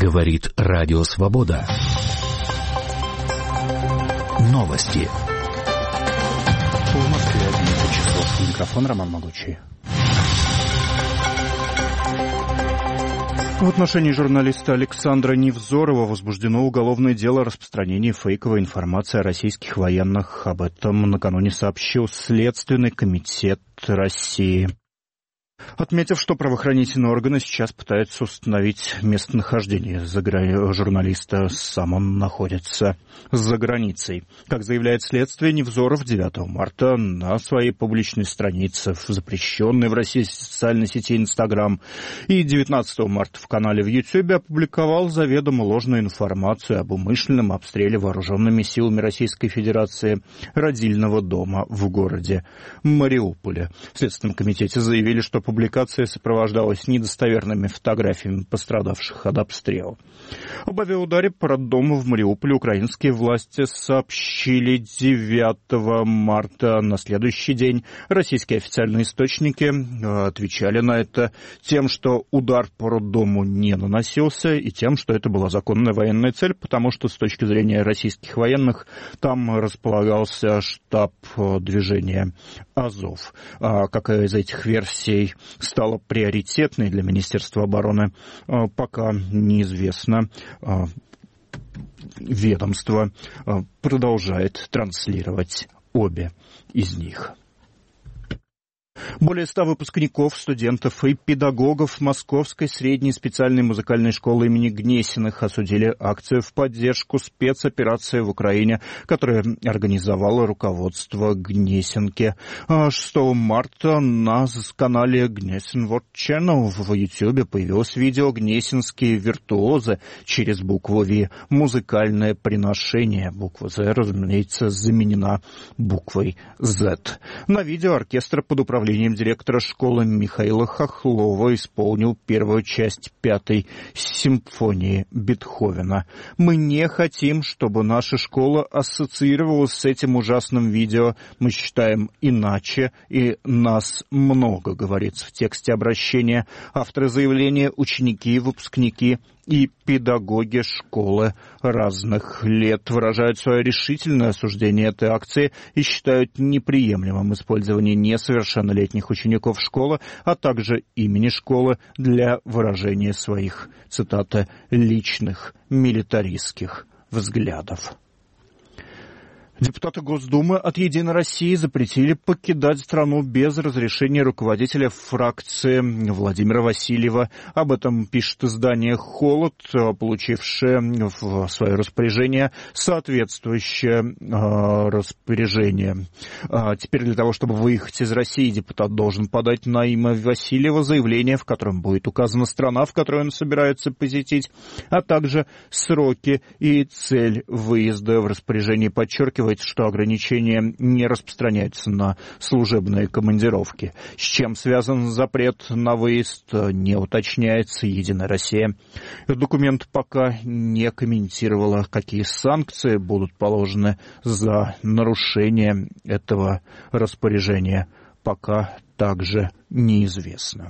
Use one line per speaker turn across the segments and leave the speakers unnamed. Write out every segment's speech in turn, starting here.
Говорит Радио Свобода. Новости.
В Москве 11 часов. Микрофон Роман Могучий. В отношении журналиста Александра Невзорова возбуждено уголовное дело о распространении фейковой информации о российских военных. Об этом накануне сообщил Следственный комитет России, отметив, что правоохранительные органы сейчас пытаются установить местонахождение журналиста. Сам он находится за границей. Как заявляет следствие, Невзоров 9 марта на своей публичной странице, запрещенной в России социальной сети Инстаграм, и 19 марта в канале в Ютьюбе опубликовал заведомо ложную информацию об умышленном обстреле вооруженными силами Российской Федерации родильного дома в городе Мариуполе. В Следственном комитете заявили, что публикация сопровождалась недостоверными фотографиями пострадавших от обстрела. Об авиаударе по роддому в Мариуполе украинские власти сообщили 9 марта. На следующий день российские официальные источники отвечали на это тем, что удар по роддому не наносился, и тем, что это была законная военная цель, потому что с точки зрения российских военных там располагался штаб движения Азов. Какая из этих версий стала приоритетной для Министерства обороны, пока неизвестно. Ведомство продолжает транслировать обе из них. Более 100 выпускников, студентов и педагогов Московской средней специальной музыкальной школы имени Гнесиных осудили акцию в поддержку спецоперации в Украине, которую организовало руководство Гнесинки. 6 марта на канале Гнесин World Channel в Ютьюбе появилось видео «Гнесинские виртуозы» через букву «Ви». Музыкальное приношение. Буква «З», разумеется, заменена буквой «Z». На видео оркестр под управлением директора школы Михаила Хохлова исполнил первую часть 5-й симфонии Бетховена. Мы не хотим, чтобы наша школа ассоциировалась с этим ужасным видео. Мы считаем иначе, и нас много, говорится в тексте обращения. Авторы заявления — ученики, выпускники и педагоги школы разных лет выражают свое решительное осуждение этой акции и считают неприемлемым использование несовершеннолетних учеников школы, а также имени школы для выражения своих, цитата, личных милитаристских взглядов. Депутаты Госдумы от «Единой России» запретили покидать страну без разрешения руководителя фракции Владимира Васильева. Об этом пишет издание «Холод», получившее в свое распоряжение соответствующее распоряжение. Теперь для того, чтобы выехать из России, депутат должен подать на имя Васильева заявление, в котором будет указана страна, в которой он собирается посетить, а также сроки и цель выезда. В распоряжении подчеркивается, что ограничения не распространяются на служебные командировки. С чем связан запрет на выезд, не уточняется. «Единая Россия» документ пока не комментировала, какие санкции будут положены за нарушение этого распоряжения. Пока также неизвестно.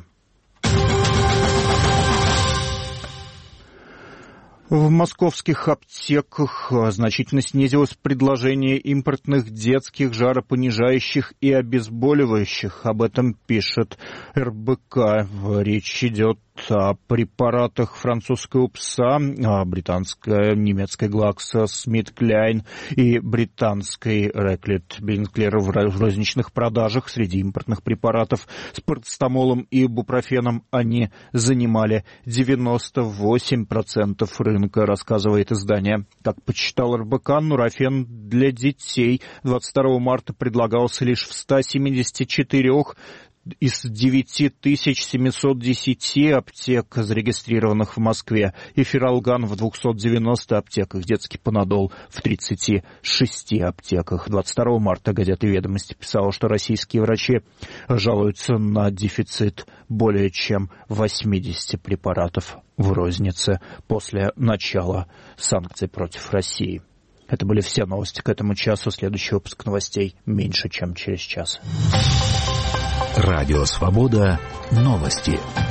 В московских аптеках значительно снизилось предложение импортных детских жаропонижающих и обезболивающих. Об этом пишет РБК. Речь идет о препаратах французской УПСА, британской, немецкой GlaxoSmithKline и британской Reckitt Benckiser в розничных продажах. Среди импортных препаратов с парацетамолом и ибупрофеном они занимали 98% рынка, рассказывает издание. Как подсчитал РБК, нурофен для детей 22 марта предлагался лишь в 174 из 9710 аптек, зарегистрированных в Москве, и фиралган в 290 аптеках, детский панадол в 36 аптеках. 22 марта газета «Ведомости» писала, что российские врачи жалуются на дефицит более чем 80 препаратов в рознице после начала санкций против России. Это были все новости к этому часу. Следующий выпуск новостей меньше, чем через час.
Радио «Свобода». Новости.